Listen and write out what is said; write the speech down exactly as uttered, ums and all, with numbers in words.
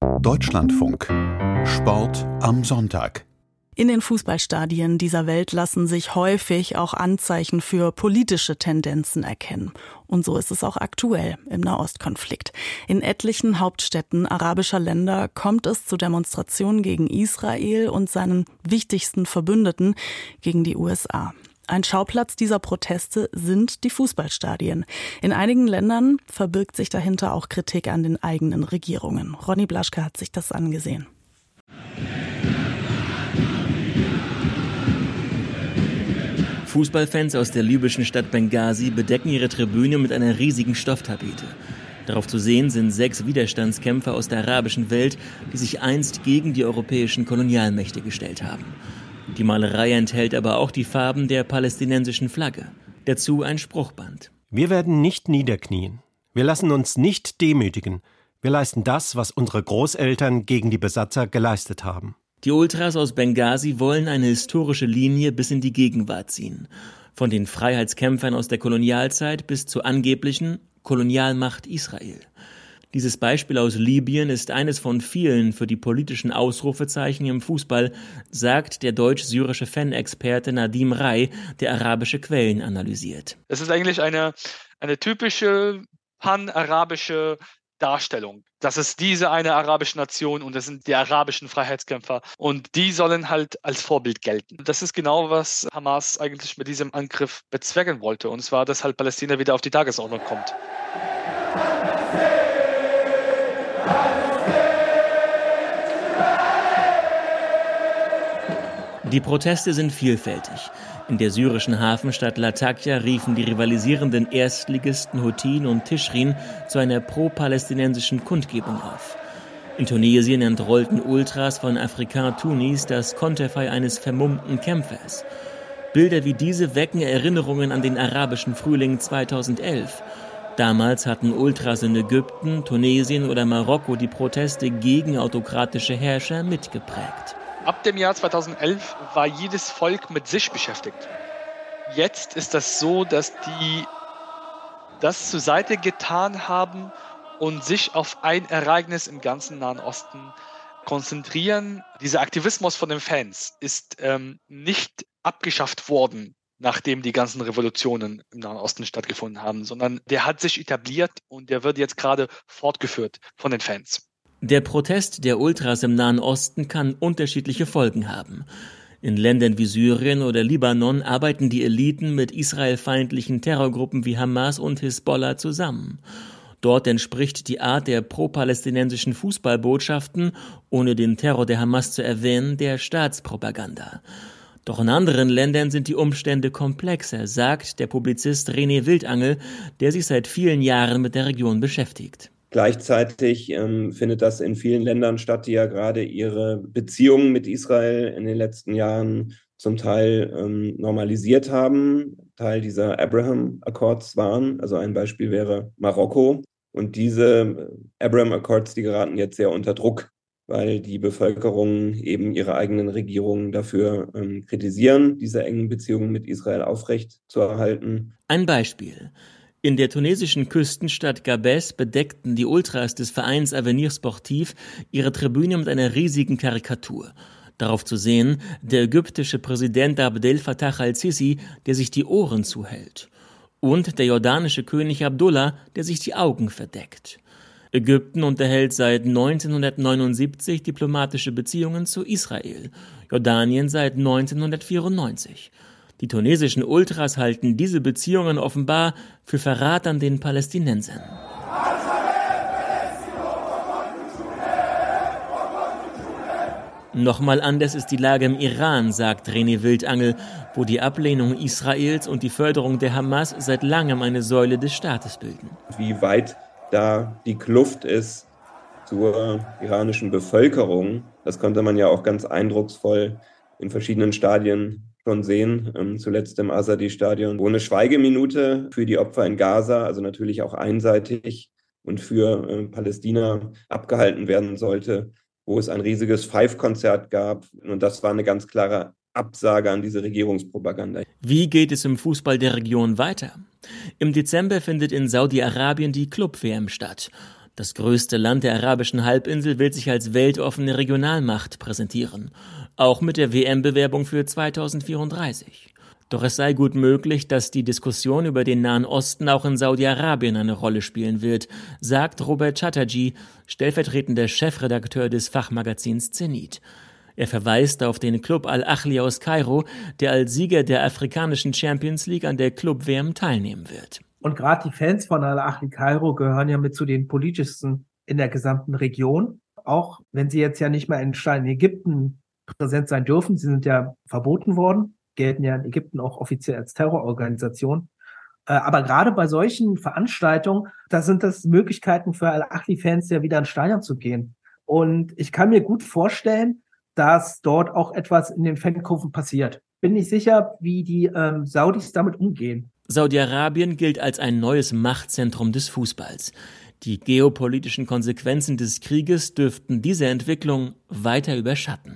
Deutschlandfunk. Sport am Sonntag. In den Fußballstadien dieser Welt lassen sich häufig auch Anzeichen für politische Tendenzen erkennen. Und so ist es auch aktuell im Nahostkonflikt. In etlichen Hauptstädten arabischer Länder kommt es zu Demonstrationen gegen Israel und seinen wichtigsten Verbündeten, gegen die U S A. Ein Schauplatz dieser Proteste sind die Fußballstadien. In einigen Ländern verbirgt sich dahinter auch Kritik an den eigenen Regierungen. Ronny Blaschke hat sich das angesehen. Fußballfans aus der libyschen Stadt Benghazi bedecken ihre Tribüne mit einer riesigen Stofftapete. Darauf zu sehen sind sechs Widerstandskämpfer aus der arabischen Welt, die sich einst gegen die europäischen Kolonialmächte gestellt haben. Die Malerei enthält aber auch die Farben der palästinensischen Flagge. Dazu ein Spruchband. Wir werden nicht niederknien. Wir lassen uns nicht demütigen. Wir leisten das, was unsere Großeltern gegen die Besatzer geleistet haben. Die Ultras aus Benghazi wollen eine historische Linie bis in die Gegenwart ziehen. Von den Freiheitskämpfern aus der Kolonialzeit bis zur angeblichen Kolonialmacht Israel. Dieses Beispiel aus Libyen ist eines von vielen für die politischen Ausrufezeichen im Fußball, sagt der deutsch-syrische Fanexperte Nadim Rai, der arabische Quellen analysiert. Es ist eigentlich eine, eine typische pan-arabische Darstellung. Das ist diese eine arabische Nation und das sind die arabischen Freiheitskämpfer und die sollen halt als Vorbild gelten. Das ist genau, was Hamas eigentlich mit diesem Angriff bezwecken wollte, und zwar, dass halt Palästina wieder auf die Tagesordnung kommt. Die Proteste sind vielfältig. In der syrischen Hafenstadt Latakia riefen die rivalisierenden Erstligisten Houthien und Tischrin zu einer pro-palästinensischen Kundgebung auf. In Tunesien entrollten Ultras von Africain Tunis das Konterfei eines vermummten Kämpfers. Bilder wie diese wecken Erinnerungen an den arabischen Frühling zweitausendelf. Damals hatten Ultras in Ägypten, Tunesien oder Marokko die Proteste gegen autokratische Herrscher mitgeprägt. Ab dem Jahr zweitausendelf war jedes Volk mit sich beschäftigt. Jetzt ist das so, dass die das zur Seite getan haben und sich auf ein Ereignis im ganzen Nahen Osten konzentrieren. Dieser Aktivismus von den Fans ist ähm, nicht abgeschafft worden, nachdem die ganzen Revolutionen im Nahen Osten stattgefunden haben, sondern der hat sich etabliert und der wird jetzt gerade fortgeführt von den Fans. Der Protest der Ultras im Nahen Osten kann unterschiedliche Folgen haben. In Ländern wie Syrien oder Libanon arbeiten die Eliten mit israelfeindlichen Terrorgruppen wie Hamas und Hisbollah zusammen. Dort entspricht die Art der pro-palästinensischen Fußballbotschaften, ohne den Terror der Hamas zu erwähnen, der Staatspropaganda. Doch in anderen Ländern sind die Umstände komplexer, sagt der Publizist René Wildangel, der sich seit vielen Jahren mit der Region beschäftigt. Gleichzeitig ähm, findet das in vielen Ländern statt, die ja gerade ihre Beziehungen mit Israel in den letzten Jahren zum Teil ähm, normalisiert haben, Teil dieser Abraham Accords waren. Also ein Beispiel wäre Marokko. Und diese Abraham Accords, die geraten jetzt sehr unter Druck, weil die Bevölkerung eben ihre eigenen Regierungen dafür ähm, kritisieren, diese engen Beziehungen mit Israel aufrecht zu erhalten. Ein Beispiel. In der tunesischen Küstenstadt Gabes bedeckten die Ultras des Vereins Avenir Sportif ihre Tribüne mit einer riesigen Karikatur. Darauf zu sehen, der ägyptische Präsident Abdel Fattah al-Sisi, der sich die Ohren zuhält. Und der jordanische König Abdullah, der sich die Augen verdeckt. Ägypten unterhält seit neunzehnhundertneunundsiebzig diplomatische Beziehungen zu Israel, Jordanien seit neunzehnhundertvierundneunzig. Die tunesischen Ultras halten diese Beziehungen offenbar für Verrat an den Palästinensern. Nochmal anders ist die Lage im Iran, sagt René Wildangel, wo die Ablehnung Israels und die Förderung der Hamas seit langem eine Säule des Staates bilden. Wie weit da die Kluft ist zur iranischen Bevölkerung, das konnte man ja auch ganz eindrucksvoll in verschiedenen Stadien schon sehen, ähm, zuletzt im Azadi-Stadion, wo eine Schweigeminute für die Opfer in Gaza, also natürlich auch einseitig und für äh, Palästina abgehalten werden sollte, wo es ein riesiges Five-Konzert gab. Und das war eine ganz klare Absage an diese Regierungspropaganda. Wie geht es im Fußball der Region weiter? Im Dezember findet in Saudi-Arabien die Club-W M statt. Das größte Land der arabischen Halbinsel will sich als weltoffene Regionalmacht präsentieren, auch mit der W M-Bewerbung für zweitausendvierunddreißig. Doch es sei gut möglich, dass die Diskussion über den Nahen Osten auch in Saudi-Arabien eine Rolle spielen wird, sagt Robert Chatterjee, stellvertretender Chefredakteur des Fachmagazins Zenit. Er verweist auf den Club Al-Ahli aus Kairo, der als Sieger der afrikanischen Champions League an der Club-W M teilnehmen wird. Und gerade die Fans von Al-Ahli Kairo gehören ja mit zu den politischsten in der gesamten Region. Auch wenn sie jetzt ja nicht mehr in in Ägypten präsent sein dürfen. Sie sind ja verboten worden, gelten ja in Ägypten auch offiziell als Terrororganisation. Aber gerade bei solchen Veranstaltungen, da sind das Möglichkeiten für Al-Ahli-Fans ja wieder ins Stadion zu gehen. Und ich kann mir gut vorstellen, dass dort auch etwas in den Fankurven passiert. Bin nicht sicher, wie die ähm, Saudis damit umgehen. Saudi-Arabien gilt als ein neues Machtzentrum des Fußballs. Die geopolitischen Konsequenzen des Krieges dürften diese Entwicklung weiter überschatten.